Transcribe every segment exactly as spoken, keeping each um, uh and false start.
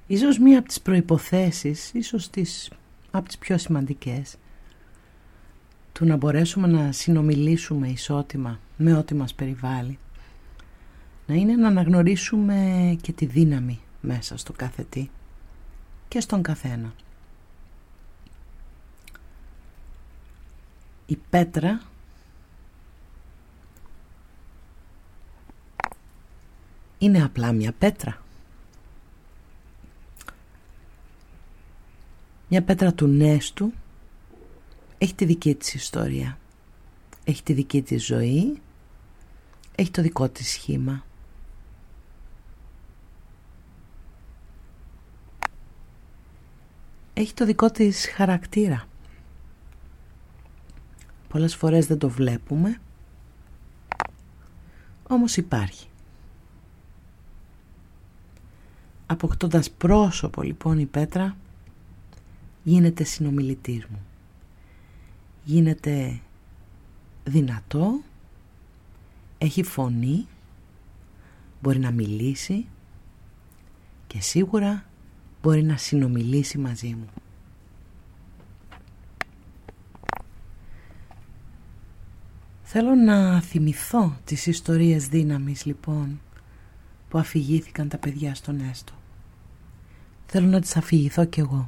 Ίσως μία από τις προϋποθέσεις, ίσως τις, από τις πιο σημαντικές, του να μπορέσουμε να συνομιλήσουμε ισότιμα με ό,τι μας περιβάλλει, να είναι να αναγνωρίσουμε και τη δύναμη μέσα στο κάθε τι και στον καθένα. Η πέτρα είναι απλά μια πέτρα. Μια πέτρα του νέστου έχει τη δική της ιστορία, έχει τη δική της ζωή, έχει το δικό της σχήμα. Έχει το δικό της χαρακτήρα. Πολλές φορές δεν το βλέπουμε, όμως υπάρχει. Αποκτώντας πρόσωπο λοιπόν η πέτρα, γίνεται συνομιλητής μου. Γίνεται δυνατό, έχει φωνή, μπορεί να μιλήσει και σίγουρα μπορεί να συνομιλήσει μαζί μου. Θέλω να θυμηθώ τις ιστορίες δύναμης λοιπόν που αφηγήθηκαν τα παιδιά στον Έστω. Θέλω να τις αφηγηθώ κι εγώ.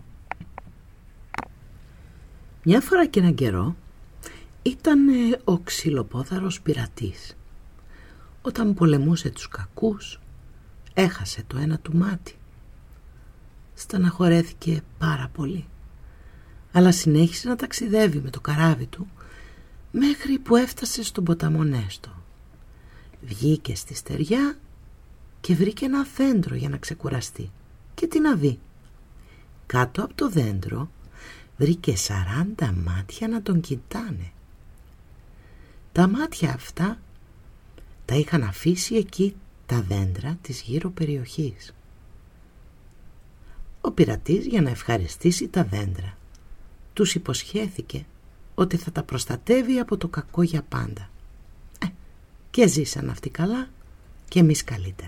Μια φορά και έναν καιρό ήταν ο ξυλοπόδαρος πειρατής. Όταν πολεμούσε τους κακούς, έχασε το ένα του μάτι. Στεναχωρέθηκε πάρα πολύ, αλλά συνέχισε να ταξιδεύει με το καράβι του μέχρι που έφτασε στον ποταμό Νέστο. Βγήκε στη στεριά και βρήκε ένα δέντρο για να ξεκουραστεί. Και τι να δει? Κάτω από το δέντρο βρήκε σαράντα μάτια να τον κοιτάνε. Τα μάτια αυτά τα είχαν αφήσει εκεί τα δέντρα της γύρω περιοχής. Ο πειρατής, για να ευχαριστήσει τα δέντρα, τους υποσχέθηκε ότι θα τα προστατεύει από το κακό για πάντα. Ε, και ζήσαν αυτοί καλά και εμείς καλύτερα.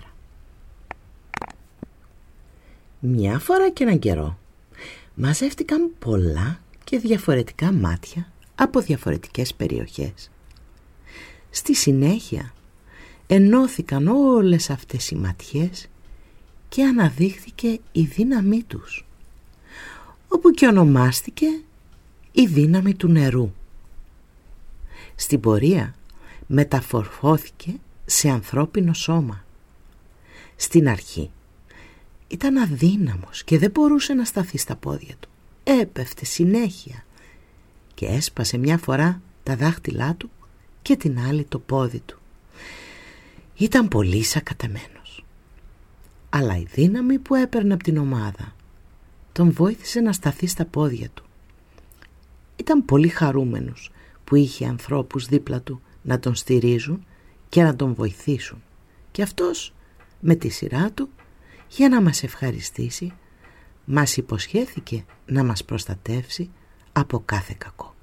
Μια φορά και έναν καιρό μαζεύτηκαν πολλά και διαφορετικά μάτια από διαφορετικές περιοχές. Στη συνέχεια ενώθηκαν όλες αυτές οι ματιές και αναδείχθηκε η δύναμή τους, όπου και ονομάστηκε η δύναμη του νερού. Στην πορεία μεταμορφώθηκε σε ανθρώπινο σώμα. Στην αρχή ήταν αδύναμος και δεν μπορούσε να σταθεί στα πόδια του. Έπεφτε συνέχεια και έσπασε μια φορά τα δάχτυλά του και την άλλη το πόδι του. Ήταν πολύ σακατεμένος. Αλλά η δύναμη που έπαιρνε από την ομάδα τον βοήθησε να σταθεί στα πόδια του. Ήταν πολύ χαρούμενος που είχε ανθρώπους δίπλα του να τον στηρίζουν και να τον βοηθήσουν. Και αυτός με τη σειρά του, για να μας ευχαριστήσει, μας υποσχέθηκε να μας προστατεύσει από κάθε κακό.